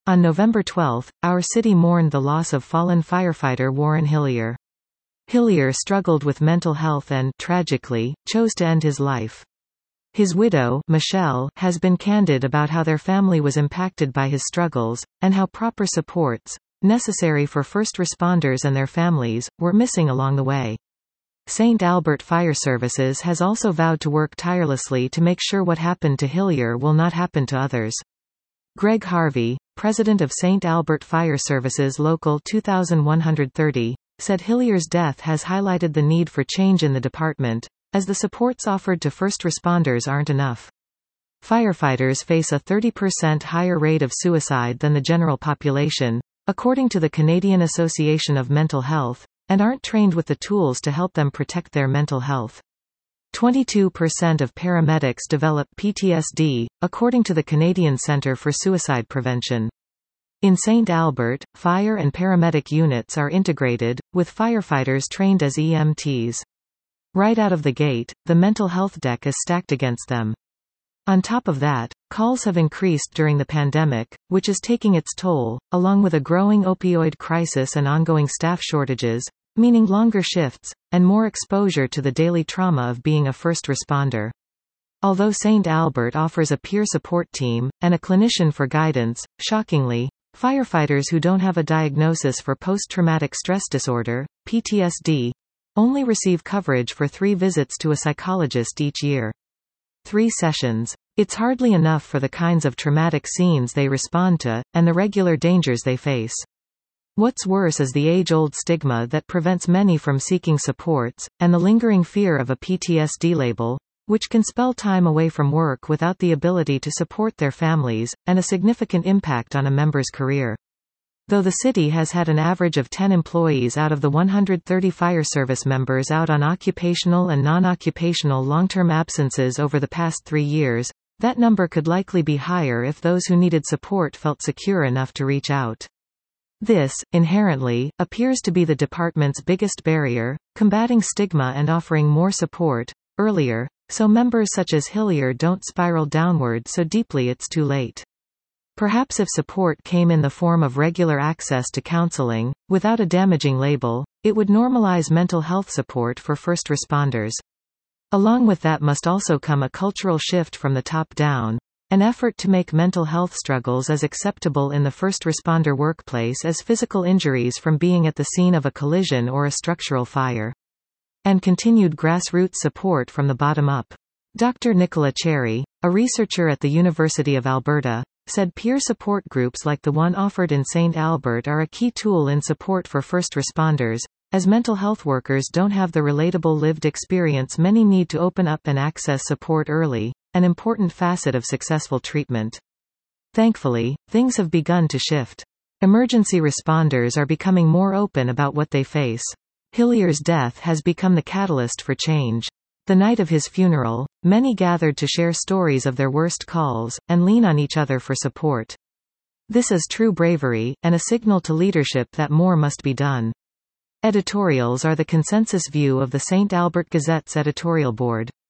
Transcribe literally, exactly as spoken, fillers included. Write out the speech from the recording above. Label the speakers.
Speaker 1: On November twelfth, our city mourned the loss of fallen firefighter Warren Hillier. Hillier struggled with mental health and, tragically, chose to end his life. His widow, Michelle, has been candid about how their family was impacted by his struggles, and how proper supports, necessary for first responders and their families, were missing along the way. Saint Albert Fire Services has also vowed to work tirelessly to make sure what happened to Hillier will not happen to others. Greg Harvey, president of Saint Albert Fire Services Local two thousand one hundred thirty, said Hillier's death has highlighted the need for change in the department, as the supports offered to first responders aren't enough. Firefighters face a thirty percent higher rate of suicide than the general population, according to the Canadian Association of Mental Health, and aren't trained with the tools to help them protect their mental health. twenty-two percent of paramedics develop P T S D, according to the Canadian Centre for Suicide Prevention. In Saint Albert, fire and paramedic units are integrated, with firefighters trained as E M Ts. Right out of the gate, the mental health deck is stacked against them. On top of that, calls have increased during the pandemic, which is taking its toll, along with a growing opioid crisis and ongoing staff shortages, meaning longer shifts, and more exposure to the daily trauma of being a first responder. Although Saint Albert offers a peer support team, and a clinician for guidance, shockingly, firefighters who don't have a diagnosis for post-traumatic stress disorder, P T S D, only receive coverage for three visits to a psychologist each year. Three sessions. It's hardly enough for the kinds of traumatic scenes they respond to, and the regular dangers they face. What's worse is the age-old stigma that prevents many from seeking supports, and the lingering fear of a P T S D label, which can spell time away from work without the ability to support their families, and a significant impact on a member's career. Though the city has had an average of ten employees out of the one hundred thirty fire service members out on occupational and non-occupational long-term absences over the past three years, that number could likely be higher if those who needed support felt secure enough to reach out. This, inherently, appears to be the department's biggest barrier, combating stigma and offering more support, earlier, so members such as Hillier don't spiral downward so deeply it's too late. Perhaps if support came in the form of regular access to counseling, without a damaging label, it would normalize mental health support for first responders. Along with that must also come a cultural shift from the top down, an effort to make mental health struggles as acceptable in the first responder workplace as physical injuries from being at the scene of a collision or a structural fire. And continued grassroots support from the bottom up. Doctor Nicola Cherry, a researcher at the University of Alberta, said peer support groups like the one offered in Saint Albert are a key tool in support for first responders, as mental health workers don't have the relatable lived experience many need to open up and access support early, an important facet of successful treatment. Thankfully, things have begun to shift. Emergency responders are becoming more open about what they face. Hillier's death has become the catalyst for change. The night of his funeral, many gathered to share stories of their worst calls, and lean on each other for support. This is true bravery, and a signal to leadership that more must be done. Editorials are the consensus view of the Saint Albert Gazette's editorial board.